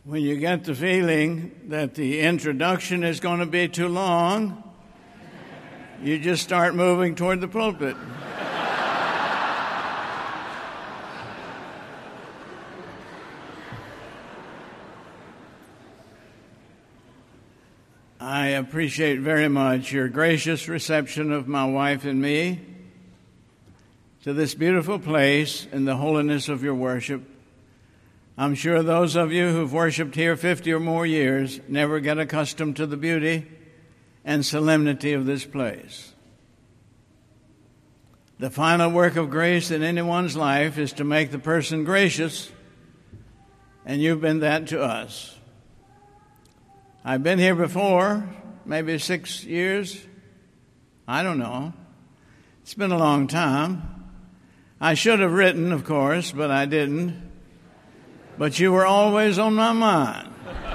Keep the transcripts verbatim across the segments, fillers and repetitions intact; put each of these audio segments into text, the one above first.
When you get the feeling that the introduction is going to be too long, you just start moving toward the pulpit. I appreciate very much your gracious reception of my wife and me to this beautiful place in the holiness of your worship. I'm sure those of you who've worshiped here fifty or more years never get accustomed to the beauty and solemnity of this place. The final work of grace in anyone's life is to make the person gracious, and you've been that to us. I've been here before, maybe six years. I don't know. It's been a long time. I should have written, of course, but I didn't. But you were always on my mind.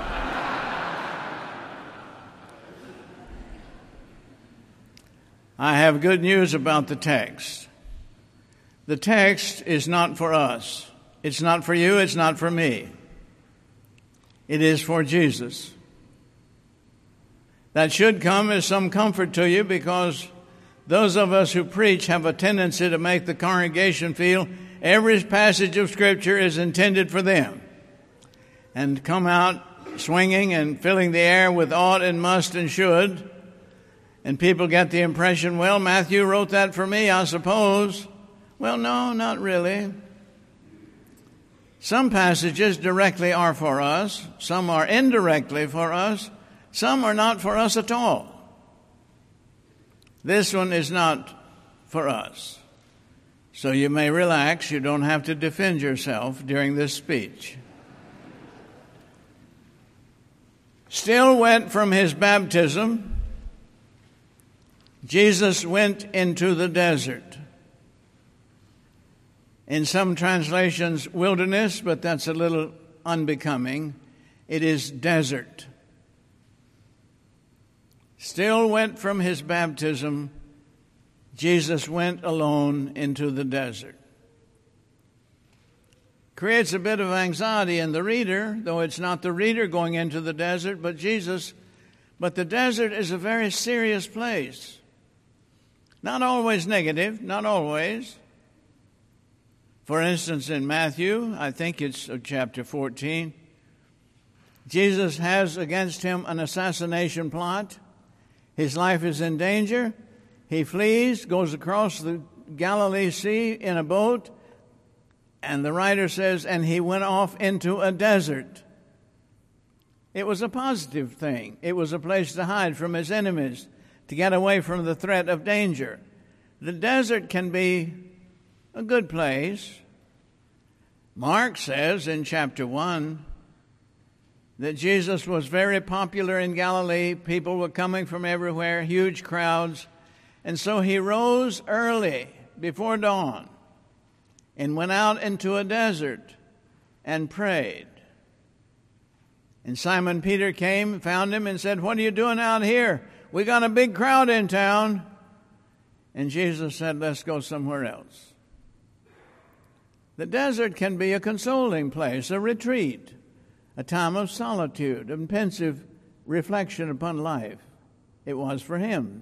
I have good news about the text. The text is not for us. It's not for you. It's not for me. It is for Jesus. That should come as some comfort to you, because those of us who preach have a tendency to make the congregation feel every passage of Scripture is intended for them, and come out swinging and filling the air with ought and must and should. And people get the impression, well, Matthew wrote that for me, I suppose. Well, no, not really. Some passages directly are for us. Some are indirectly for us. Some are not for us at all. This one is not for us. So you may relax. You don't have to defend yourself during this speech. Still wet from his baptism, Jesus went into the desert. In some translations, wilderness, but that's a little unbecoming. It is desert. Still wet from his baptism, Jesus went alone into the desert. Creates a bit of anxiety in the reader, though it's not the reader going into the desert, but Jesus. But the desert is a very serious place. Not always negative, not always. For instance, in Matthew, I think it's chapter fourteen, Jesus has against him an assassination plot. His life is in danger. He flees, goes across the Galilee Sea in a boat, and the writer says, and he went off into a desert. It was a positive thing. It was a place to hide from his enemies, to get away from the threat of danger. The desert can be a good place. Mark says in chapter one that Jesus was very popular in Galilee. People were coming from everywhere, huge crowds. And so he rose early before dawn and went out into a desert and prayed. And Simon Peter came, found him, and said, "What are you doing out here? We got a big crowd in town." And Jesus said, "Let's go somewhere else." The desert can be a consoling place, a retreat, a time of solitude and pensive reflection upon life. It was for him.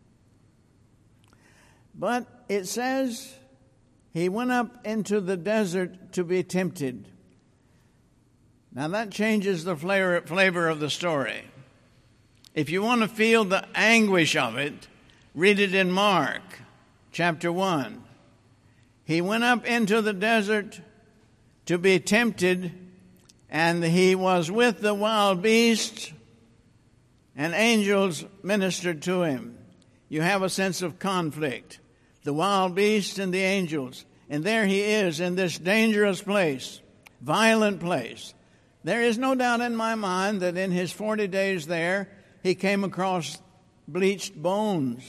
But it says he went up into the desert to be tempted. Now that changes the flavor, flavor of the story. If you want to feel the anguish of it, read it in Mark chapter one. He went up into the desert to be tempted, and he was with the wild beasts, and angels ministered to him. You have a sense of conflict. The wild beasts and the angels. And there he is in this dangerous place, violent place. There is no doubt in my mind that in his forty days there, he came across bleached bones,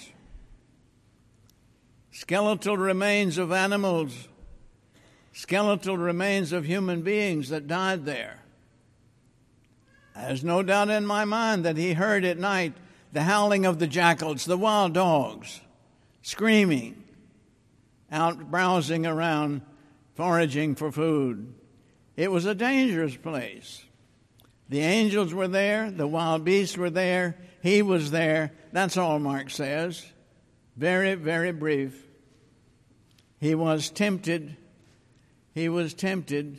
skeletal remains of animals, skeletal remains of human beings that died there. There's no doubt in my mind that he heard at night the howling of the jackals, the wild dogs, screaming, out browsing around, foraging for food. It was a dangerous place. The angels were there. The wild beasts were there. He was there. That's all Mark says. Very, very brief. He was tempted. He was tempted.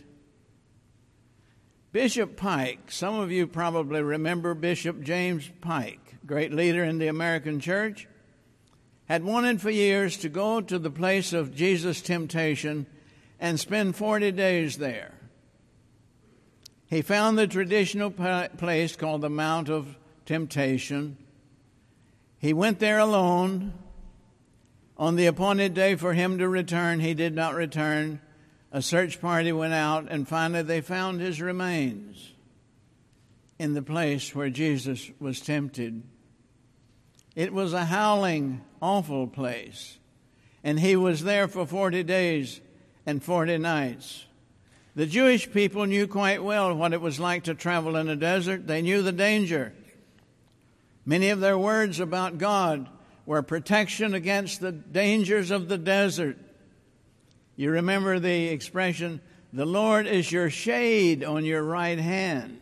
Bishop Pike, some of you probably remember Bishop James Pike, great leader in the American church, had wanted for years to go to the place of Jesus' temptation and spend forty days there. He found the traditional place called the Mount of Temptation. He went there alone. On the appointed day for him to return, he did not return. A search party went out, and finally they found his remains in the place where Jesus was tempted. It was a howling, awful place, and he was there for forty days and forty nights. The Jewish people knew quite well what it was like to travel in a desert. They knew the danger. Many of their words about God were protection against the dangers of the desert. You remember the expression, the Lord is your shade on your right hand.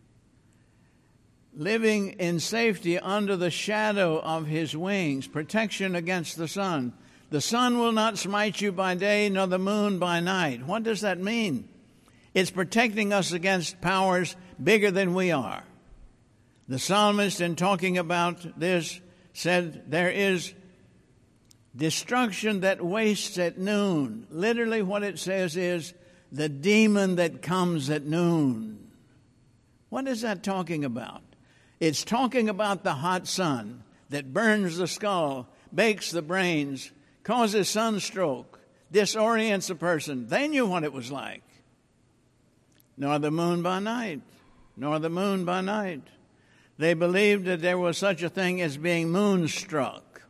Living in safety under the shadow of his wings, protection against the sun. The sun will not smite you by day, nor the moon by night. What does that mean? It's protecting us against powers bigger than we are. The psalmist, in talking about this, said there is destruction that wastes at noon. Literally what it says is the demon that comes at noon. What is that talking about? It's talking about the hot sun that burns the skull, bakes the brains, causes sunstroke, disorients a person. They knew what it was like. Nor the moon by night, nor the moon by night. They believed that there was such a thing as being moonstruck.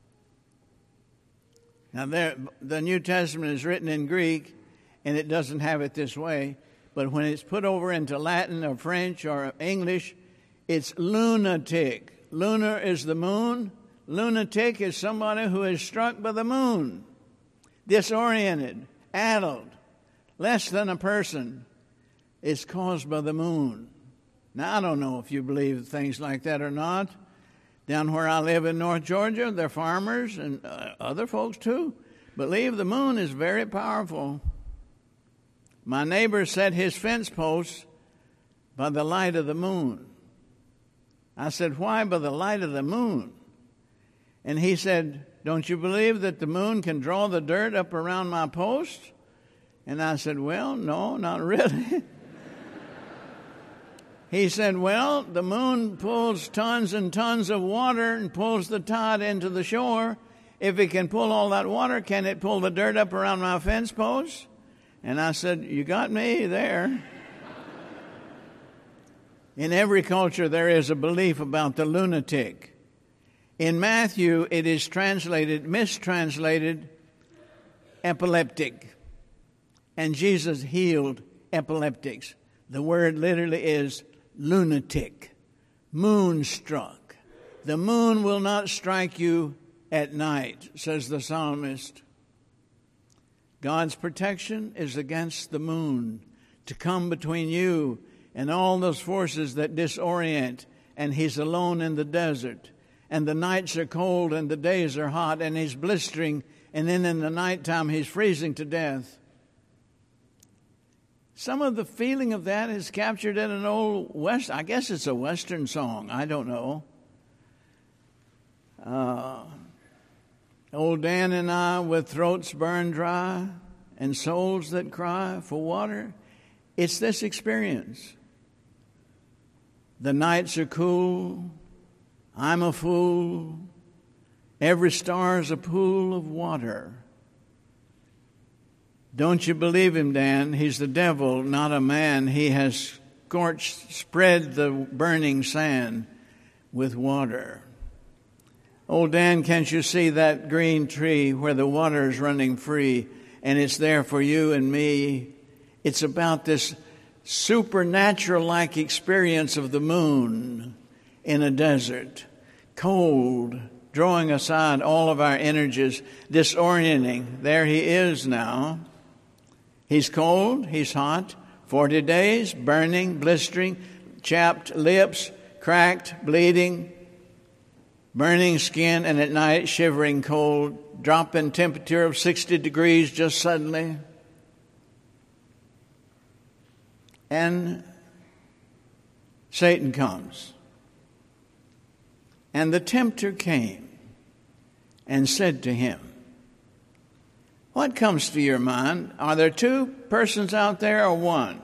Now, there, the New Testament is written in Greek, and it doesn't have it this way. But when it's put over into Latin or French or English, it's lunatic. Lunar is the moon. Lunatic is somebody who is struck by the moon, disoriented, addled, less than a person. Is caused by the moon. Now, I don't know if you believe things like that or not. Down where I live in North Georgia, they're farmers, and uh, other folks too believe the moon is very powerful. My neighbor set his fence posts by the light of the moon. I said, why by the light of the moon? And he said, don't you believe that the moon can draw the dirt up around my post? And I said, well, no, not really. He said, well, the moon pulls tons and tons of water and pulls the tide into the shore. If it can pull all that water, can it pull the dirt up around my fence post? And I said, you got me there. In every culture, there is a belief about the lunatic. In Matthew, it is translated, mistranslated, epileptic. And Jesus healed epileptics. The word literally is lunatic, moonstruck. The moon will not strike you at night, says the psalmist. God's protection is against the moon, to come between you and all those forces that disorient, and he's alone in the desert. And the nights are cold and the days are hot, and he's blistering, and then in the nighttime he's freezing to death. Some of the feeling of that is captured in an old West, I guess it's a Western song, I don't know. Uh, old Dan and I, with throats burned dry and souls that cry for water. It's this experience. The nights are cool. I'm a fool. Every star's a pool of water. Don't you believe him, Dan? He's the devil, not a man. He has scorched, spread the burning sand with water. Oh, Dan, can't you see that green tree where the water is running free, and it's there for you and me? It's about this supernatural-like experience of the moon in a desert, cold, drawing aside all of our energies, disorienting. There he is now. He's cold, he's hot, forty days, burning, blistering, chapped lips, cracked, bleeding, burning skin, and at night shivering cold, drop in temperature of sixty degrees just suddenly. And Satan comes. And the tempter came and said to him, what comes to your mind? Are there two persons out there or one?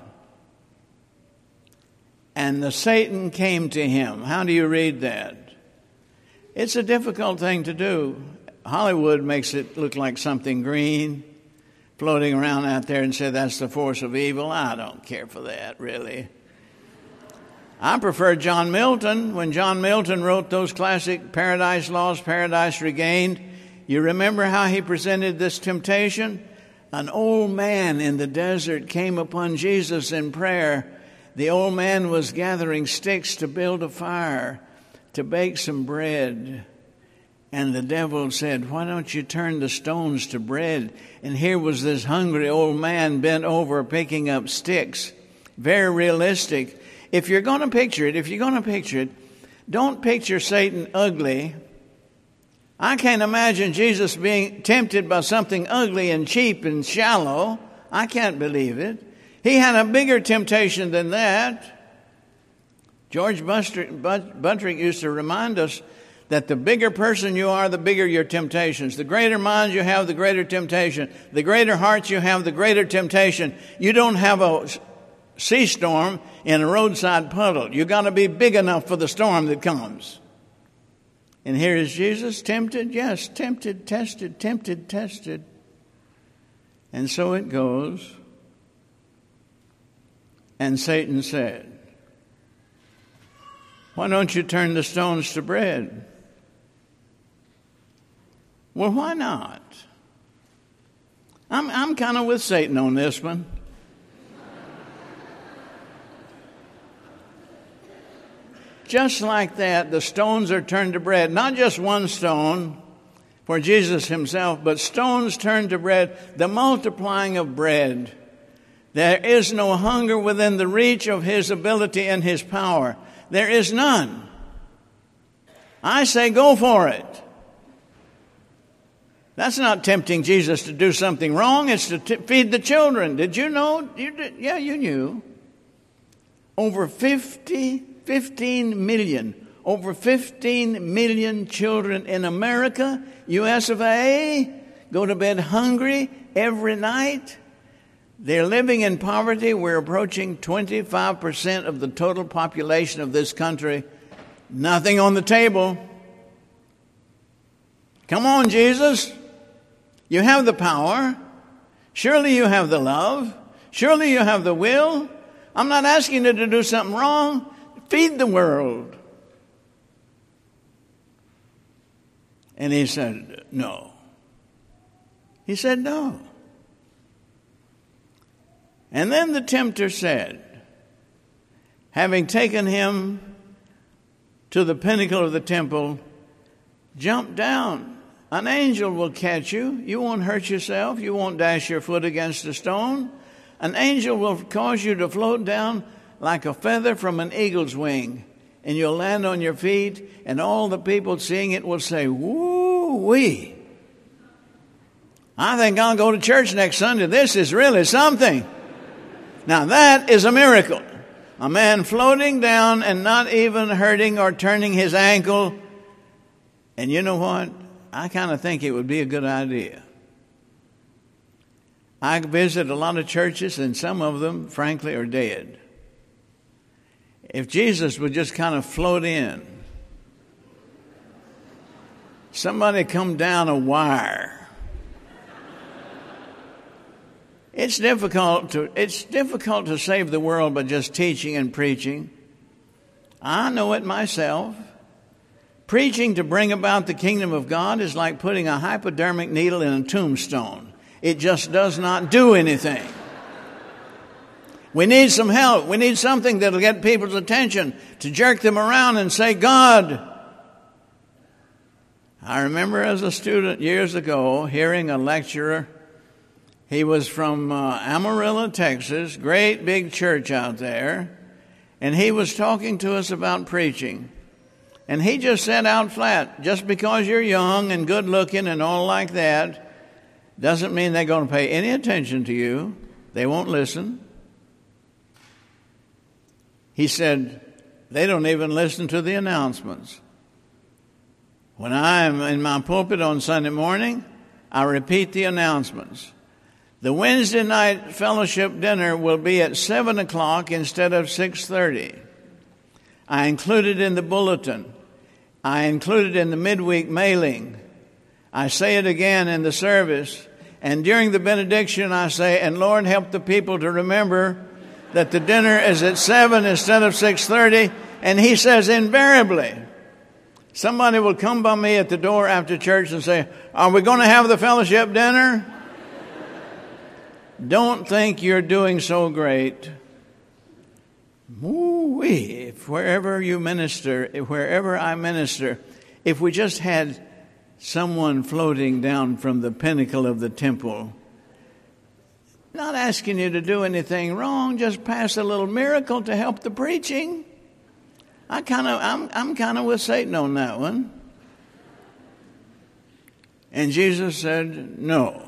And the Satan came to him. How do you read that? It's a difficult thing to do. Hollywood makes it look like something green, floating around out there, and say that's the force of evil. I don't care for that, really. I prefer John Milton. When John Milton wrote those classic Paradise Lost, Paradise Regained, you remember how he presented this temptation? An old man in the desert came upon Jesus in prayer. The old man was gathering sticks to build a fire, to bake some bread. And the devil said, why don't you turn the stones to bread? And here was this hungry old man bent over picking up sticks. Very realistic. If you're going to picture it, if you're going to picture it, don't picture Satan ugly. I can't imagine Jesus being tempted by something ugly and cheap and shallow. I can't believe it. He had a bigger temptation than that. George Buttrick used to remind us that the bigger person you are, the bigger your temptations. The greater mind you have, the greater temptation. The greater heart you have, the greater temptation. You don't have a sea storm in a roadside puddle. You've got to be big enough for the storm that comes. And here is Jesus tempted. Yes, tempted, tested, tempted, tested. And so it goes. And Satan said, why don't you turn the stones to bread? Well, why not? I'm, I'm kind of with Satan on this one. Just like that, the stones are turned to bread. Not just one stone for Jesus himself, but stones turned to bread, the multiplying of bread. There is no hunger within the reach of his ability and his power. There is none. I say go for it. That's not tempting Jesus to do something wrong. It's to t- feed the children. Did you know? You did, yeah, you knew. Over fifty, fifteen million, over fifteen million children in America, U S of A, go to bed hungry every night. They're living in poverty. We're approaching twenty-five percent of the total population of this country. Nothing on the table. Come on, Jesus. You have the power. Surely you have the love. Surely you have the will. I'm not asking you to do something wrong. Feed the world. And he said, no. He said, no. And then the tempter said, having taken him to the pinnacle of the temple, jump down. An angel will catch you. You won't hurt yourself. You won't dash your foot against a stone. An angel will cause you to float down like a feather from an eagle's wing. And you'll land on your feet, and all the people seeing it will say, woo-wee. I think I'll go to church next Sunday. This is really something. Now that is a miracle. A man floating down and not even hurting or turning his ankle. And you know what? I kind of think it would be a good idea. I visit a lot of churches, and some of them, frankly, are dead. If Jesus would just kind of float in, somebody come down a wire. It's difficult to it's difficult to save the world by just teaching and preaching. I know it myself. Preaching to bring about the kingdom of God is like putting a hypodermic needle in a tombstone. It just does not do anything. We need some help. We need something that'll get people's attention, to jerk them around and say, God. I remember as a student years ago hearing a lecturer. He was from uh, Amarillo, Texas, great big church out there. And he was talking to us about preaching. And he just said out flat, just because you're young and good looking and all like that, doesn't mean they're going to pay any attention to you. They won't listen. He said, they don't even listen to the announcements. When I'm in my pulpit on Sunday morning, I repeat the announcements. The Wednesday night fellowship dinner will be at seven o'clock instead of six thirty. I included in the bulletin. I included in the midweek mailing. I say it again in the service. And during the benediction, I say, and Lord, help the people to remember that the dinner is at seven instead of six thirty. And he says, invariably, somebody will come by me at the door after church and say, are we going to have the fellowship dinner? Don't think you're doing so great. Woo-wee. If wherever you minister, wherever I minister, if we just had someone floating down from the pinnacle of the temple, not asking you to do anything wrong, just pass a little miracle to help the preaching. I kind of, I'm, I'm kind of with Satan on that one. And Jesus said, no.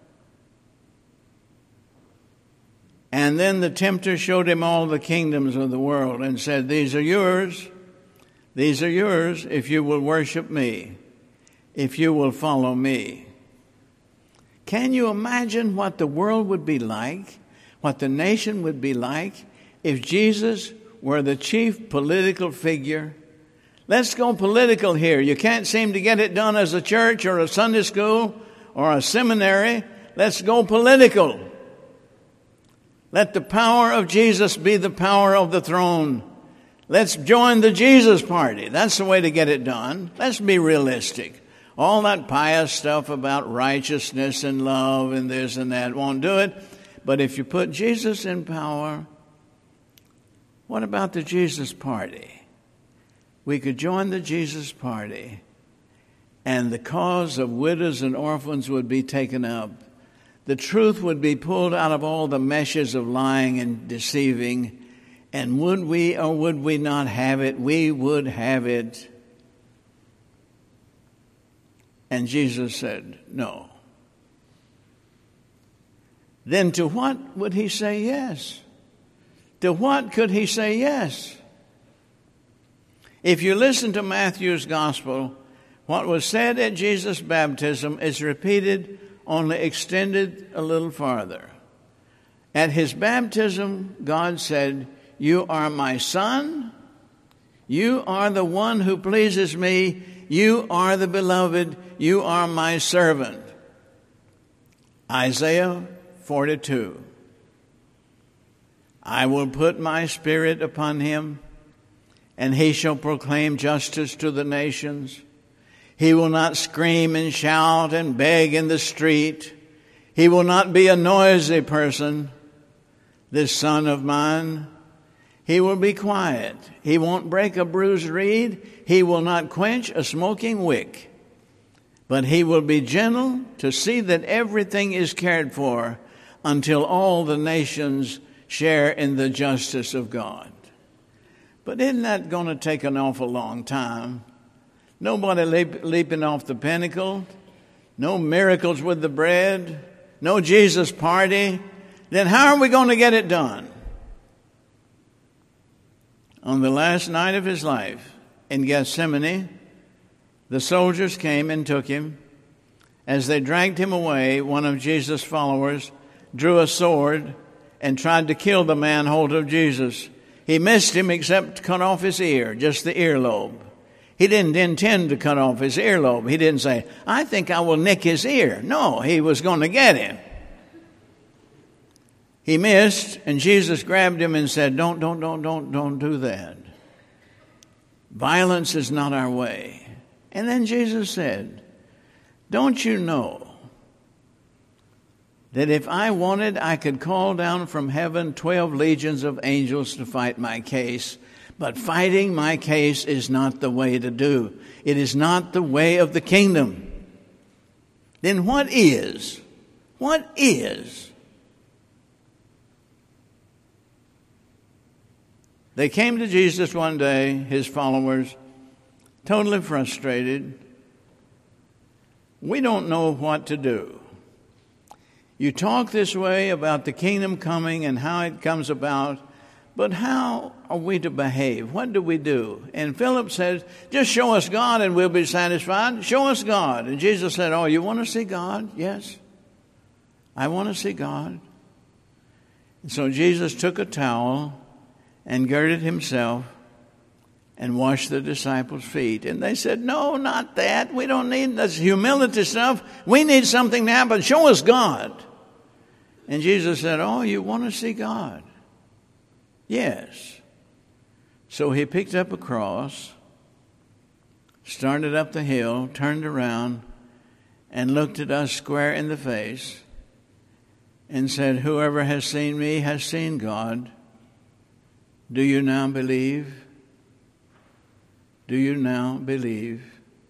And then the tempter showed him all the kingdoms of the world and said, these are yours. These are yours if you will worship me, if you will follow me. Can you imagine what the world would be like, what the nation would be like if Jesus were the chief political figure? Let's go political here. You can't seem to get it done as a church or a Sunday school or a seminary. Let's go political. Let the power of Jesus be the power of the throne. Let's join the Jesus party. That's the way to get it done. Let's be realistic. All that pious stuff about righteousness and love and this and that won't do it. But if you put Jesus in power, what about the Jesus party? We could join the Jesus party, and the cause of widows and orphans would be taken up. The truth would be pulled out of all the meshes of lying and deceiving. And would we or would we not have it? We would have it. And Jesus said, no. Then to what would he say yes? To what could he say yes? If you listen to Matthew's gospel, what was said at Jesus' baptism is repeated, only extended a little farther. At his baptism, God said, you are my son. You are the one who pleases me. You are the beloved. You are my servant. Isaiah forty-two. I will put my spirit upon him, and he shall proclaim justice to the nations. He will not scream and shout and beg in the street. He will not be a noisy person, this son of mine. He will be quiet. He won't break a bruised reed. He will not quench a smoking wick. But he will be gentle to see that everything is cared for until all the nations share in the justice of God. But isn't that going to take an awful long time? Nobody leap, leaping off the pinnacle. No miracles with the bread. No Jesus party. Then how are we going to get it done? On the last night of his life in Gethsemane, the soldiers came and took him. As they dragged him away, one of Jesus' followers drew a sword and tried to kill the man hold of Jesus. He missed him except to cut off his ear, just the earlobe. He didn't intend to cut off his earlobe. He didn't say, I think I will nick his ear. No, he was going to get him. He missed, and Jesus grabbed him and said, don't, don't, don't, don't, don't do that. Violence is not our way. And then Jesus said, don't you know that if I wanted, I could call down from heaven twelve legions of angels to fight my case? But fighting my case is not the way to do. It is not the way of the kingdom. Then what is? What is? They came to Jesus one day, his followers, totally frustrated. We don't know what to do. You talk this way about the kingdom coming and how it comes about, but how are we to behave? What do we do? And Philip says, just show us God and we'll be satisfied. Show us God. And Jesus said, oh, you want to see God? Yes. I want to see God. And so Jesus took a towel and girded himself and washed the disciples' feet. And they said, no, not that. We don't need this humility stuff. We need something to happen. Show us God. And Jesus said, oh, you want to see God? Yes. So he picked up a cross, started up the hill, turned around, and looked at us square in the face and said, whoever has seen me has seen God. Do you now believe? Do you now believe?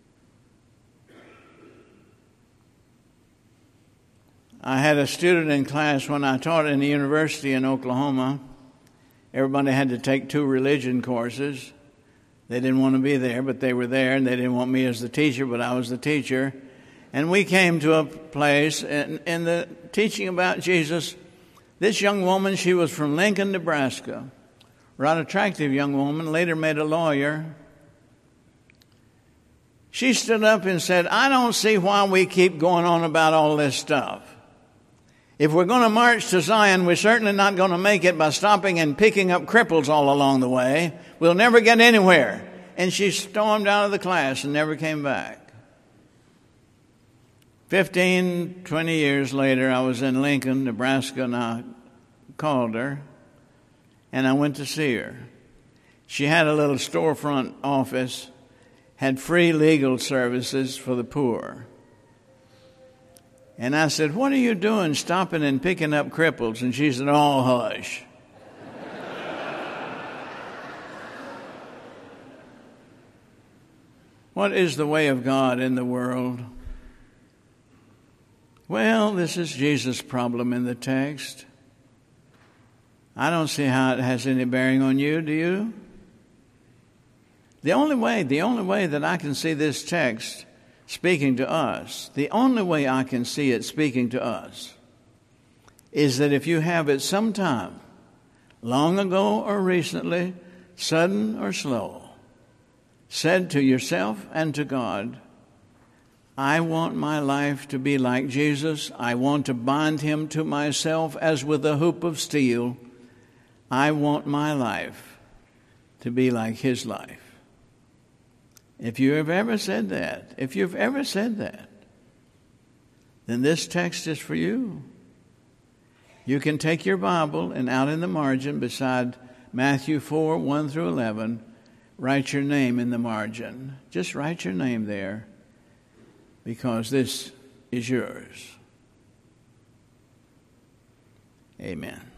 I had a student in class when I taught in the university in Oklahoma. Everybody had to take two religion courses. They didn't want to be there, but they were there, and they didn't want me as the teacher, but I was the teacher. And we came to a place, and in the teaching about Jesus, this young woman, she was from Lincoln, Nebraska. Rather attractive young woman, later made a lawyer. She stood up and said, I don't see why we keep going on about all this stuff. If we're going to march to Zion, we're certainly not going to make it by stopping and picking up cripples all along the way. We'll never get anywhere. And she stormed out of the class and never came back. Fifteen, twenty years later, I was in Lincoln, Nebraska, and I called her, and I went to see her. She had a little storefront office, had free legal services for the poor. And I said, what are you doing stopping and picking up cripples? And she said, oh, hush. What is the way of God in the world? Well, this is Jesus' problem in the text. I don't see how it has any bearing on you, do you? The only way, the only way that I can see this text speaking to us, the only way I can see it speaking to us is that if you have at some time, long ago or recently, sudden or slow, said to yourself and to God, I want my life to be like Jesus. I want to bind him to myself as with a hoop of steel. I want my life to be like his life. If you have ever said that, if you've ever said that, then this text is for you. You can take your Bible and out in the margin beside Matthew four, one through eleven, write your name in the margin. Just write your name there because this is yours. Amen.